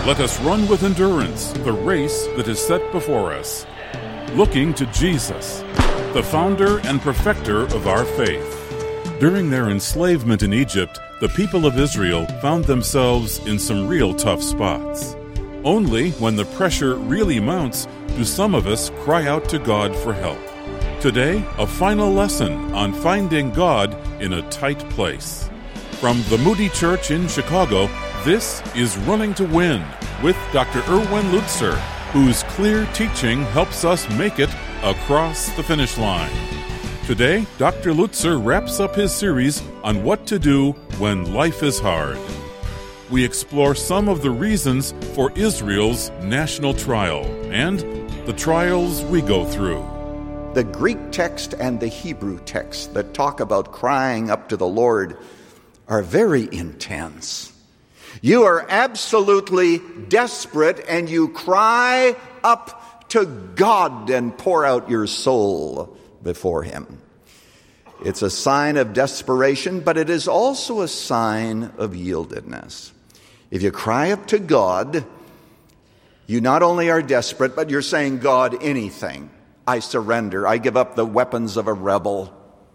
Let us run with endurance the race that is set before us, looking to Jesus, the founder and perfecter of our faith. During their enslavement in Egypt, the people of Israel found themselves in some real tough spots. Only when the pressure really mounts do some of us cry out to God for help. Today, a final lesson on finding God in a tight place. From the Moody Church in Chicago, this is Running to Win with Dr. Erwin Lutzer, whose clear teaching helps us make it across the finish line. Today, Dr. Lutzer wraps up his series on what to do when life is hard. We explore some of the reasons for Israel's national trial and the trials we go through. The Greek text and the Hebrew text that talk about crying up to the Lord are very intense. You are absolutely desperate and you cry up to God and pour out your soul before Him. It's a sign of desperation, but it is also a sign of yieldedness. If you cry up to God, you not only are desperate, but you're saying, God, anything. I surrender. I give up the weapons of a rebel.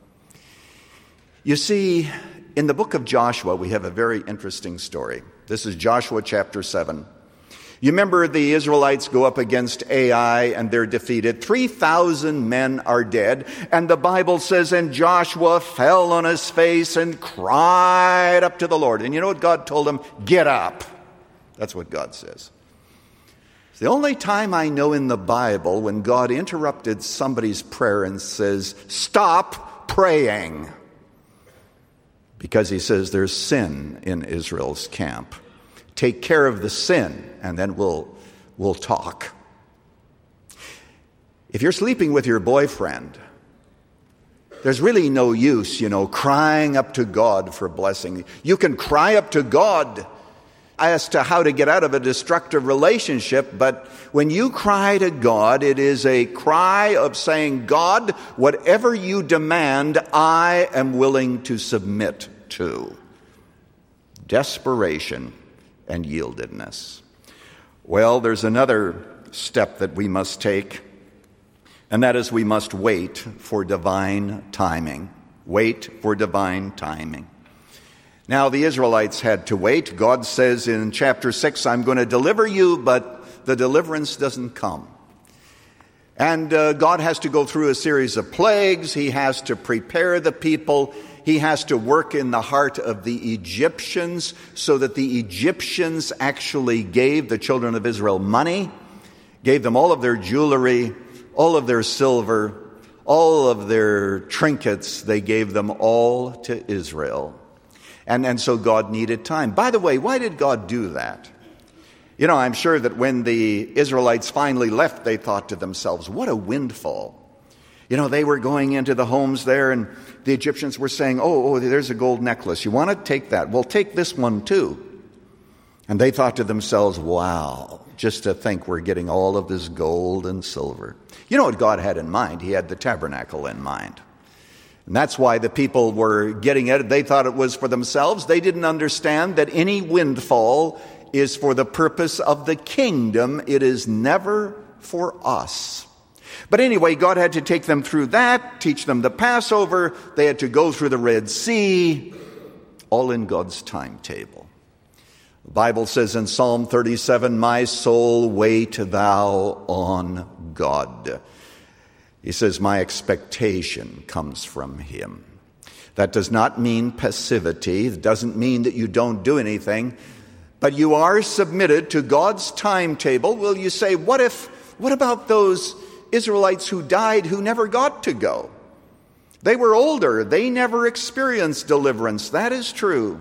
You see, in the book of Joshua, we have a very interesting story. This is Joshua chapter 7. You remember the Israelites go up against Ai and they're defeated. 3,000 men are dead. And the Bible says, and Joshua fell on his face and cried up to the Lord. And you know what God told him? Get up. That's what God says. It's the only time I know in the Bible when God interrupted somebody's prayer and says, stop praying. Because he says there's sin in Israel's camp. Take care of the sin, and then we'll talk. If you're sleeping with your boyfriend, there's really no use, crying up to God for blessing. You can cry up to God as to how to get out of a destructive relationship, but when you cry to God, it is a cry of saying, God, whatever you demand, I am willing to submit to. Desperation and yieldedness. Well, there's another step that we must take, and that is we must wait for divine timing. Wait for divine timing. Now, the Israelites had to wait. God says in chapter 6, I'm going to deliver you, but the deliverance doesn't come. And God has to go through a series of plagues. He has to prepare the people. He has to work in the heart of the Egyptians so that the Egyptians actually gave the children of Israel money, gave them all of their jewelry, all of their silver, all of their trinkets. They gave them all to Israel. And so God needed time. By the way, why did God do that? I'm sure that when the Israelites finally left, they thought to themselves, what a windfall. They were going into the homes there, and the Egyptians were saying, oh, there's a gold necklace. You want to take that? Well, take this one too. And they thought to themselves, wow, just to think we're getting all of this gold and silver. You know what God had in mind? He had the tabernacle in mind. And that's why the people were getting it. They thought it was for themselves. They didn't understand that any windfall is for the purpose of the kingdom. It is never for us. But anyway, God had to take them through that, teach them the Passover. They had to go through the Red Sea, all in God's timetable. The Bible says in Psalm 37, my soul, wait thou on God. He says, my expectation comes from Him. That does not mean passivity. It doesn't mean that you don't do anything. But you are submitted to God's timetable. Will you say, what about those Israelites who died who never got to go? They were older. They never experienced deliverance. That is true.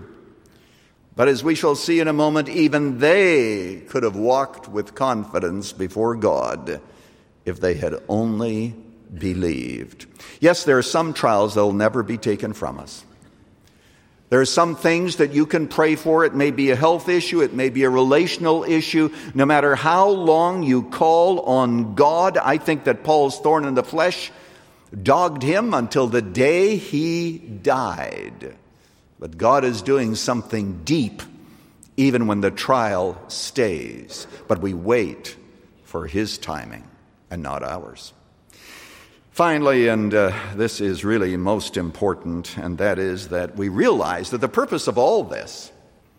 But as we shall see in a moment, even they could have walked with confidence before God if they had only believed. Yes, there are some trials that will never be taken from us. There are some things that you can pray for. It may be a health issue. It may be a relational issue. No matter how long you call on God, I think that Paul's thorn in the flesh dogged him until the day he died. But God is doing something deep even when the trial stays. But we wait for his timing and not ours. Finally, and this is really most important, and that is that we realize that the purpose of all this,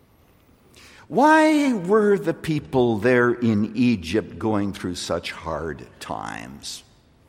why were the people there in Egypt going through such hard times?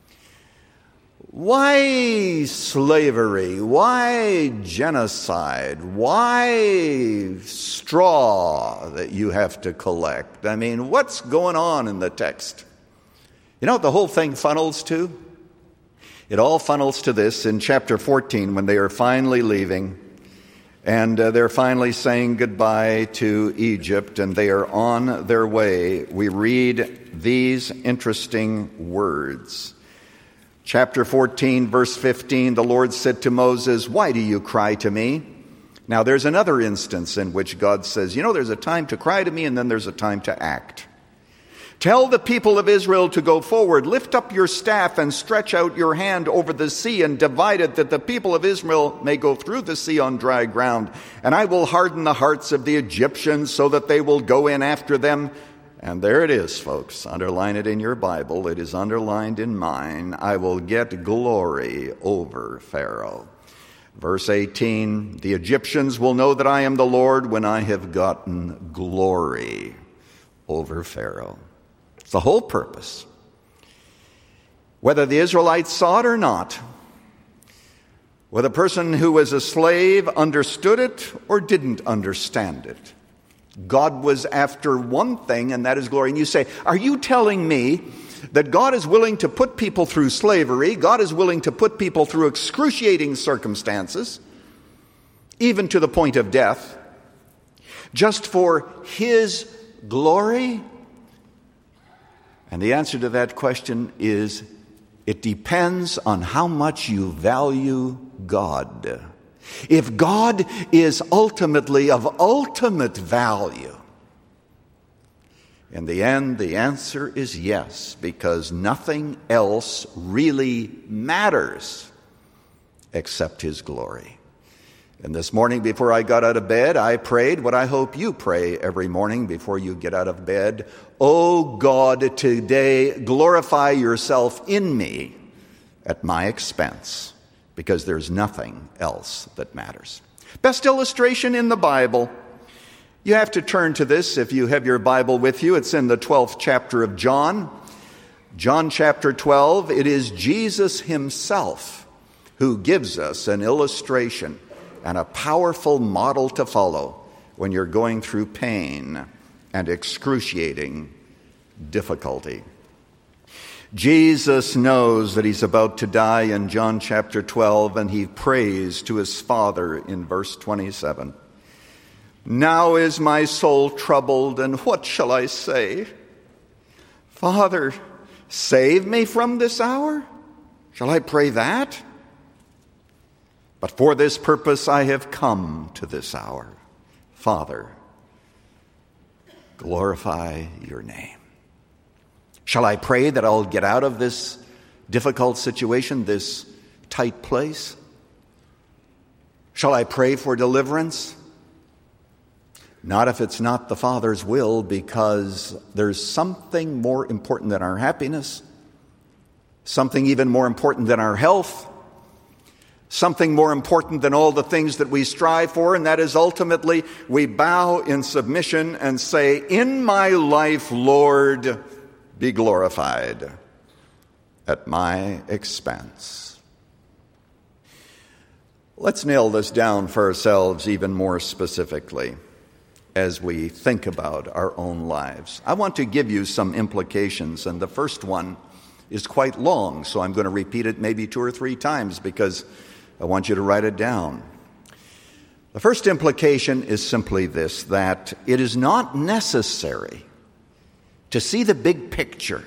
Why slavery? Why genocide? Why straw that you have to collect? I mean, what's going on in the text? You know what the whole thing funnels to? It all funnels to this in chapter 14 when they are finally leaving and they're finally saying goodbye to Egypt and they are on their way. We read these interesting words. Chapter 14, verse 15, the Lord said to Moses, "Why do you cry to me?" Now there's another instance in which God says, there's a time to cry to me and then there's a time to act. Tell the people of Israel to go forward. Lift up your staff and stretch out your hand over the sea and divide it, that the people of Israel may go through the sea on dry ground. And I will harden the hearts of the Egyptians so that they will go in after them. And there it is, folks. Underline it in your Bible. It is underlined in mine. I will get glory over Pharaoh. Verse 18, the Egyptians will know that I am the Lord when I have gotten glory over Pharaoh. It's the whole purpose. Whether the Israelites saw it or not, whether the person who was a slave understood it or didn't understand it, God was after one thing, and that is glory. And you say, are you telling me that God is willing to put people through slavery, God is willing to put people through excruciating circumstances, even to the point of death, just for his glory? And the answer to that question is, it depends on how much you value God. If God is ultimately of ultimate value, in the end, the answer is yes, because nothing else really matters except his glory. And this morning before I got out of bed, I prayed what I hope you pray every morning before you get out of bed. Oh God, today glorify yourself in me at my expense, because there's nothing else that matters. Best illustration in the Bible. You have to turn to this if you have your Bible with you. It's in the 12th chapter of John. John chapter 12. It is Jesus himself who gives us an illustration and a powerful model to follow when you're going through pain and excruciating difficulty. Jesus knows that he's about to die in John chapter 12, and he prays to his Father in verse 27. Now is my soul troubled, and what shall I say? Father, save me from this hour? Shall I pray that? But for this purpose I have come to this hour. Father, glorify your name. Shall I pray that I'll get out of this difficult situation, this tight place? Shall I pray for deliverance? Not if it's not the Father's will, because there's something more important than our happiness, something even more important than our health, something more important than all the things that we strive for, and that is ultimately we bow in submission and say, in my life, Lord, be glorified at my expense. Let's nail this down for ourselves even more specifically as we think about our own lives. I want to give you some implications, and the first one is quite long, so I'm going to repeat it maybe 2 or 3 times because I want you to write it down. The first implication is simply this, that it is not necessary to see the big picture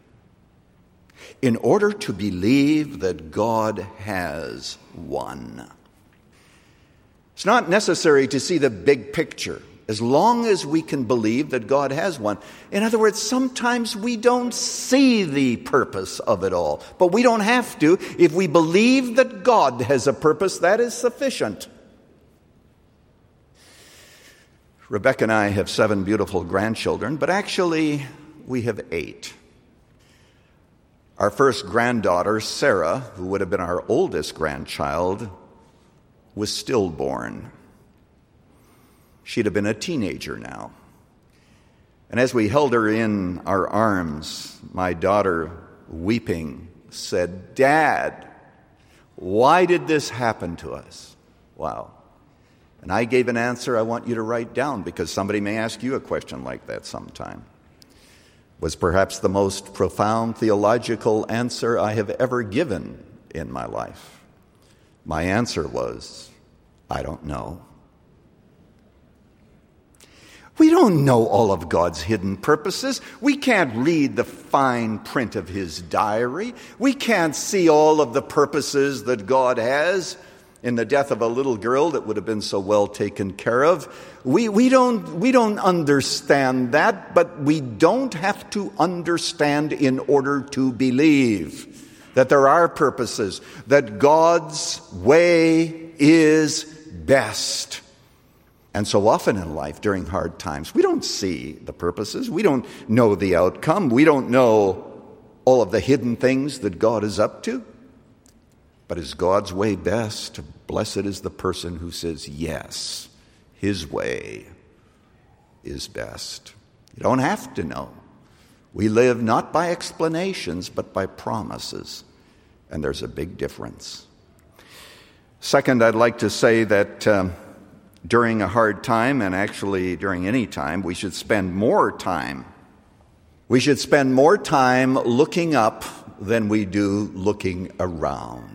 in order to believe that God has won. It's not necessary to see the big picture as long as we can believe that God has won. In other words, sometimes we don't see the purpose of it all, but we don't have to. If we believe that God has a purpose, that is sufficient. Rebecca and I have 7 beautiful grandchildren, but actually we have 8. Our first granddaughter, Sarah, who would have been our oldest grandchild, was stillborn. She'd have been a teenager now. And as we held her in our arms, my daughter, weeping, said, "Dad, why did this happen to us?" Wow. And I gave an answer I want you to write down, because somebody may ask you a question like that sometime. It was perhaps the most profound theological answer I have ever given in my life. My answer was, I don't know. We don't know all of God's hidden purposes. We can't read the fine print of His diary. We can't see all of the purposes that God has in the death of a little girl that would have been so well taken care of. We don't understand that, but we don't have to understand in order to believe that there are purposes, that God's way is best. And so often in life, during hard times, we don't see the purposes. We don't know the outcome. We don't know all of the hidden things that God is up to. But is God's way best? Blessed is the person who says, yes, His way is best. You don't have to know. We live not by explanations, but by promises. And there's a big difference. Second, I'd like to say that during a hard time, and actually during any time, we should spend more time. We should spend more time looking up than we do looking around.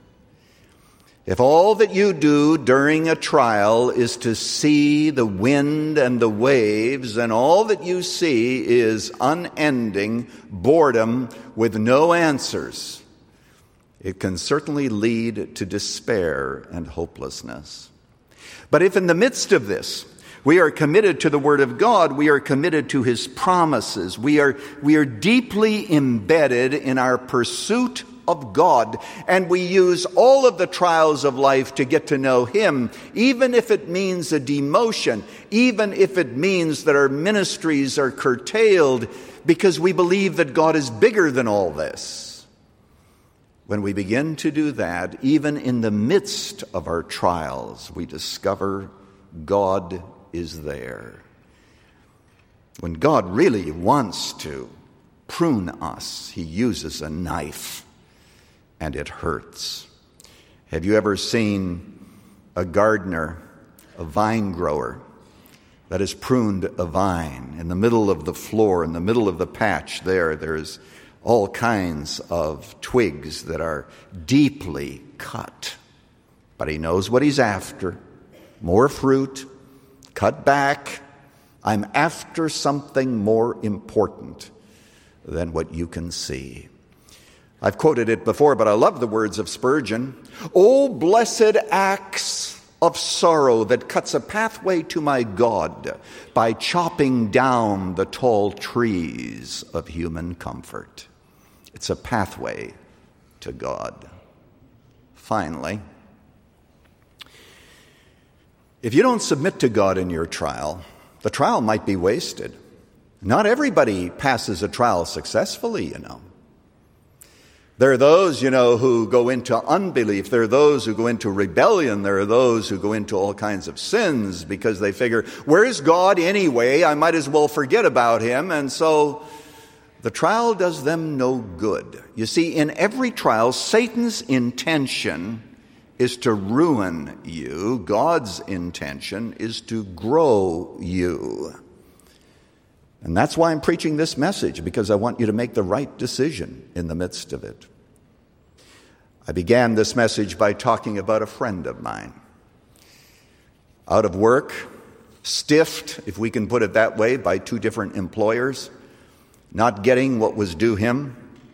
If all that you do during a trial is to see the wind and the waves, and all that you see is unending boredom with no answers, it can certainly lead to despair and hopelessness. But if in the midst of this, we are committed to the Word of God, we are committed to His promises, we are deeply embedded in our pursuit of God, and we use all of the trials of life to get to know Him, even if it means a demotion, even if it means that our ministries are curtailed, because we believe that God is bigger than all this. When we begin to do that, even in the midst of our trials, we discover God is there. When God really wants to prune us, He uses a knife, and it hurts. Have you ever seen a gardener, a vine grower, that has pruned a vine? In the middle of the floor, in the middle of the patch there's all kinds of twigs that are deeply cut. But he knows what he's after. More fruit, cut back. I'm after something more important than what you can see. I've quoted it before, but I love the words of Spurgeon. "O blessed axe of sorrow that cuts a pathway to my God by chopping down the tall trees of human comfort." It's a pathway to God. Finally, if you don't submit to God in your trial, the trial might be wasted. Not everybody passes a trial successfully, There are those, who go into unbelief. There are those who go into rebellion. There are those who go into all kinds of sins because they figure, where is God anyway? I might as well forget about Him. And so the trial does them no good. You see, in every trial, Satan's intention is to ruin you. God's intention is to grow you. And that's why I'm preaching this message, because I want you to make the right decision in the midst of it. I began this message by talking about a friend of mine. Out of work, stiffed, if we can put it that way, by 2 different employers, not getting what was due him.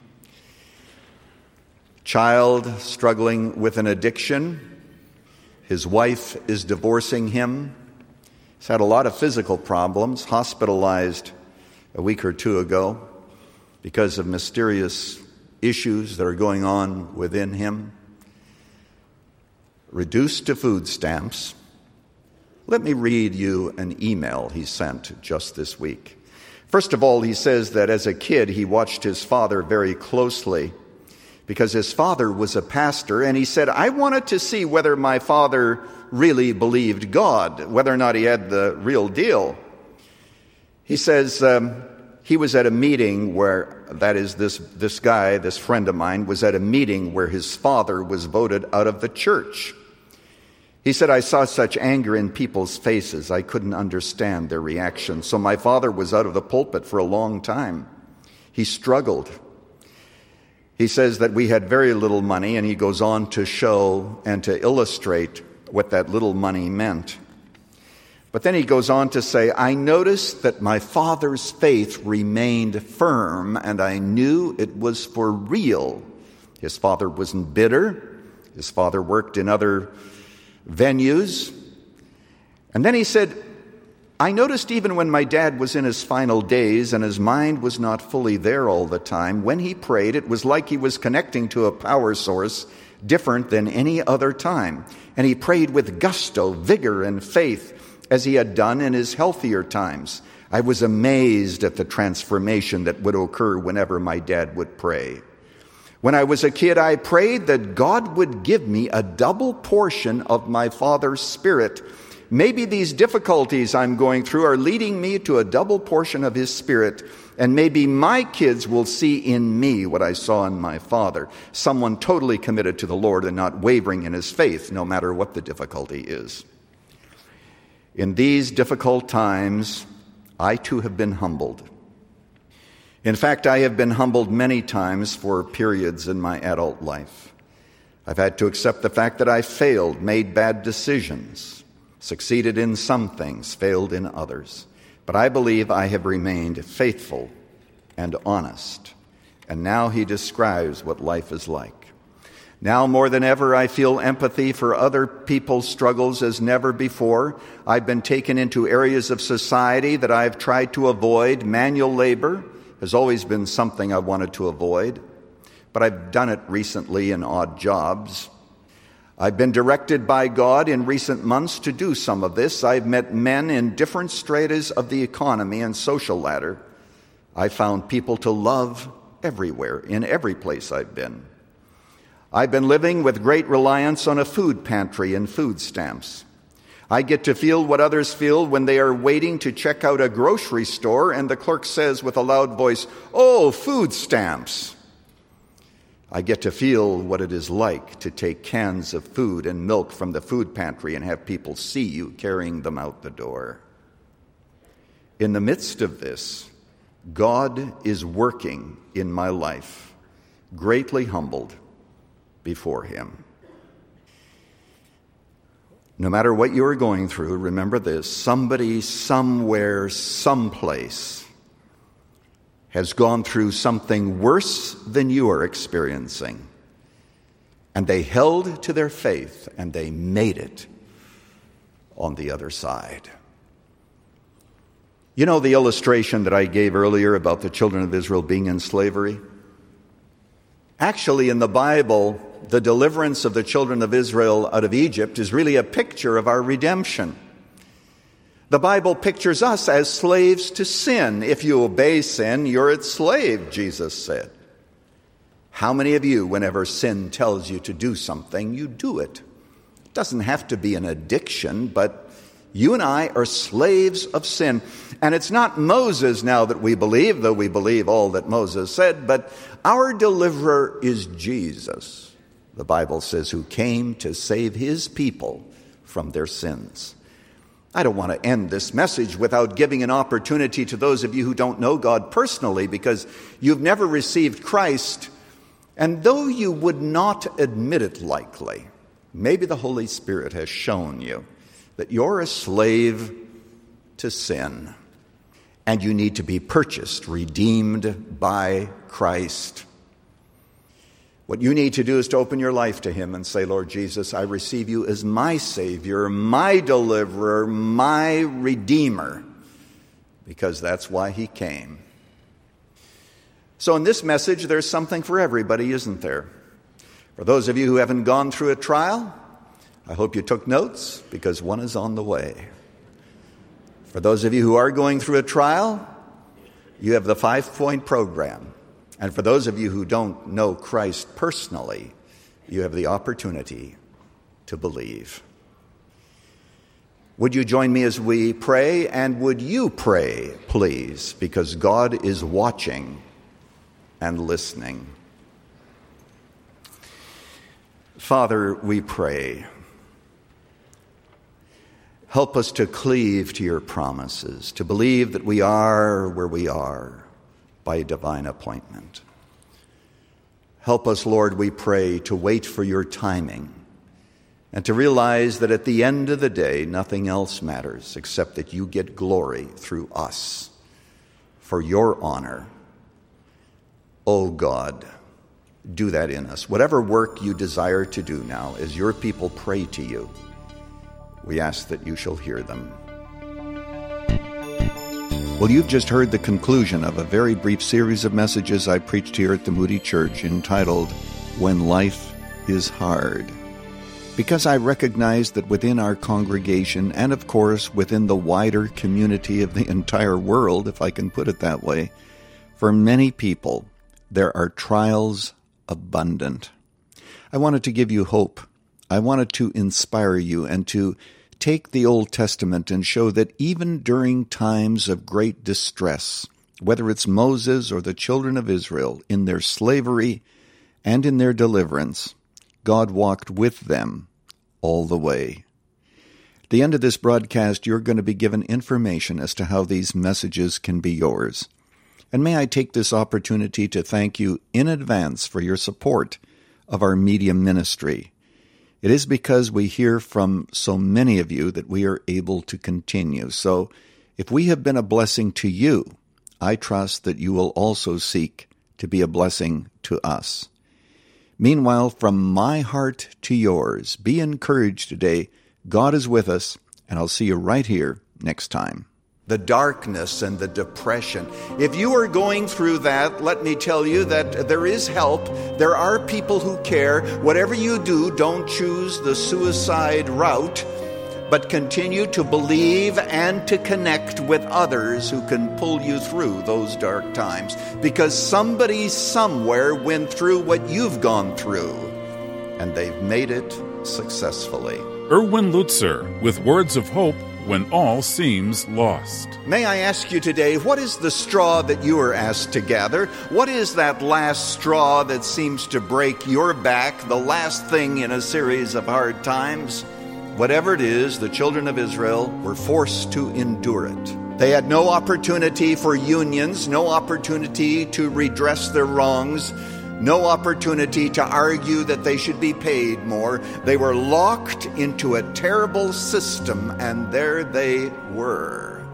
Child struggling with an addiction. His wife is divorcing him. He's had a lot of physical problems, hospitalized a week or 2 ago because of mysterious issues that are going on within him. Reduced to food stamps. Let me read you an email he sent just this week. First of all, he says that as a kid, he watched his father very closely because his father was a pastor, and he said, I wanted to see whether my father really believed God, whether or not he had the real deal. He says he was at a meeting where, that is, this guy, this friend of mine, was at a meeting where his father was voted out of the church. He said, I saw such anger in people's faces, I couldn't understand their reaction. So my father was out of the pulpit for a long time. He struggled. He says that we had very little money, and he goes on to show and to illustrate what that little money meant. But then he goes on to say, I noticed that my father's faith remained firm, and I knew it was for real. His father wasn't bitter. His father worked in other venues. And then he said, I noticed even when my dad was in his final days and his mind was not fully there all the time, when he prayed, it was like he was connecting to a power source different than any other time. And he prayed with gusto, vigor, and faith as he had done in his healthier times. I was amazed at the transformation that would occur whenever my dad would pray. When I was a kid, I prayed that God would give me a double portion of my Father's Spirit. Maybe these difficulties I'm going through are leading me to a double portion of His Spirit, and maybe my kids will see in me what I saw in my father, someone totally committed to the Lord and not wavering in his faith, no matter what the difficulty is. In these difficult times, I too have been humbled. In fact, I have been humbled many times for periods in my adult life. I've had to accept the fact that I failed, made bad decisions, succeeded in some things, failed in others. But I believe I have remained faithful and honest. And now he describes what life is like. Now more than ever, I feel empathy for other people's struggles as never before. I've been taken into areas of society that I've tried to avoid. Manual labor has always been something I wanted to avoid, but I've done it recently in odd jobs. I've been directed by God in recent months to do some of this. I've met men in different stratas of the economy and social ladder. I found people to love everywhere, in every place I've been. I've been living with great reliance on a food pantry and food stamps. I get to feel what others feel when they are waiting to check out a grocery store and the clerk says with a loud voice, "Oh, food stamps." I get to feel what it is like to take cans of food and milk from the food pantry and have people see you carrying them out the door. In the midst of this, God is working in my life, greatly humbled before Him. No matter what you are going through, remember this: somebody, somewhere, someplace has gone through something worse than you are experiencing. And they held to their faith and they made it on the other side. You know the illustration that I gave earlier about the children of Israel being in slavery? Actually, in the Bible, the deliverance of the children of Israel out of Egypt is really a picture of our redemption. The Bible pictures us as slaves to sin. If you obey sin, you're its slave, Jesus said. How many of you, whenever sin tells you to do something, you do it? It doesn't have to be an addiction, but you and I are slaves of sin. And it's not Moses now that we believe, though we believe all that Moses said, but our deliverer is Jesus, the Bible says, who came to save His people from their sins. I don't want to end this message without giving an opportunity to those of you who don't know God personally because you've never received Christ. And though you would not admit it likely, maybe the Holy Spirit has shown you that you're a slave to sin and you need to be purchased, redeemed by Christ. What you need to do is to open your life to Him and say, Lord Jesus, I receive You as my Savior, my deliverer, my Redeemer, because that's why He came. So in this message, there's something for everybody, isn't there? For those of you who haven't gone through a trial, I hope you took notes, because one is on the way. For those of you who are going through a trial, you have the 5-point program. And for those of you who don't know Christ personally, you have the opportunity to believe. Would you join me as we pray? And would you pray, please? Because God is watching and listening. Father, we pray. Help us to cleave to your promises, to believe that we are where we are by divine appointment. Help us, Lord, we pray, to wait for your timing and to realize that at the end of the day, nothing else matters except that you get glory through us for your honor. Oh God, do that in us. Whatever work you desire to do now, as your people pray to you, we ask that you shall hear them. Well, you've just heard the conclusion of a very brief series of messages I preached here at the Moody Church entitled, When Life is Hard. Because I recognize that within our congregation, and of course within the wider community of the entire world, if I can put it that way, for many people, there are trials abundant. I wanted to give you hope. I wanted to inspire you and to take the Old Testament and show that even during times of great distress, whether it's Moses or the children of Israel, in their slavery and in their deliverance, God walked with them all the way. At the end of this broadcast, you're going to be given information as to how these messages can be yours. And may I take this opportunity to thank you in advance for your support of our media ministry. It is because we hear from so many of you that we are able to continue. So if we have been a blessing to you, I trust that you will also seek to be a blessing to us. Meanwhile, from my heart to yours, be encouraged today. God is with us, and I'll see you right here next time. The darkness and the depression. If you are going through that, let me tell you that there is help. There are people who care. Whatever you do, don't choose the suicide route, but continue to believe and to connect with others who can pull you through those dark times. Because somebody somewhere went through what you've gone through, and they've made it successfully. Erwin Lutzer with words of hope when all seems lost. May I ask you today, what is the straw that you are asked to gather? What is that last straw that seems to break your back, the last thing in a series of hard times? Whatever it is, the children of Israel were forced to endure it. They had no opportunity for unions, no opportunity to redress their wrongs, no opportunity to argue that they should be paid more. They were locked into a terrible system, and there they were.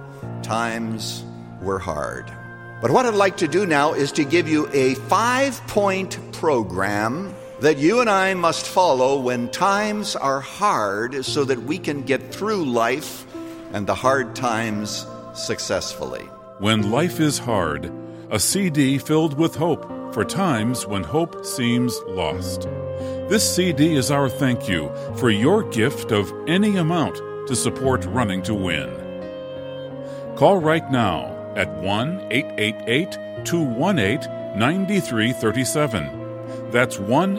Times were hard. But what I'd like to do now is to give you a 5-point program that you and I must follow when times are hard so that we can get through life and the hard times successfully. When Life is Hard, a CD filled with hope for times when hope seems lost. This CD is our thank you for your gift of any amount to support Running to Win. Call right now at 1-888-218-9337. That's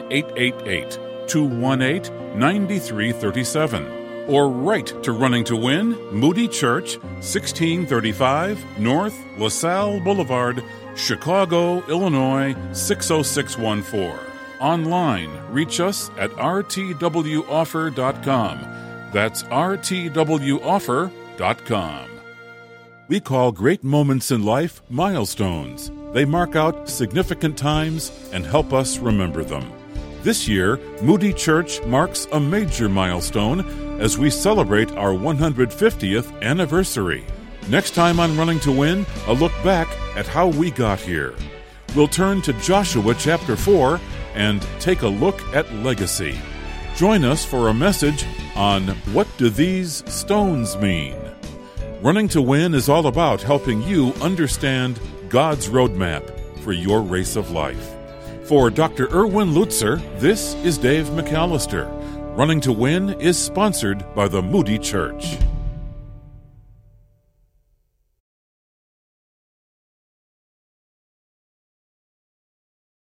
1-888-218-9337. Or write to Running to Win, Moody Church, 1635 North LaSalle Boulevard, Chicago, Illinois, 60614. Online, reach us at rtwoffer.com. That's rtwoffer.com. We call great moments in life milestones. They mark out significant times and help us remember them. This year, Moody Church marks a major milestone as we celebrate our 150th anniversary. Next time on Running to Win, a look back at how we got here. We'll turn to Joshua chapter 4 and take a look at legacy. Join us for a message on What Do These Stones Mean? Running to Win is all about helping you understand God's roadmap for your race of life. For Dr. Erwin Lutzer, this is Dave McAllister, Running to Win is sponsored by the Moody Church.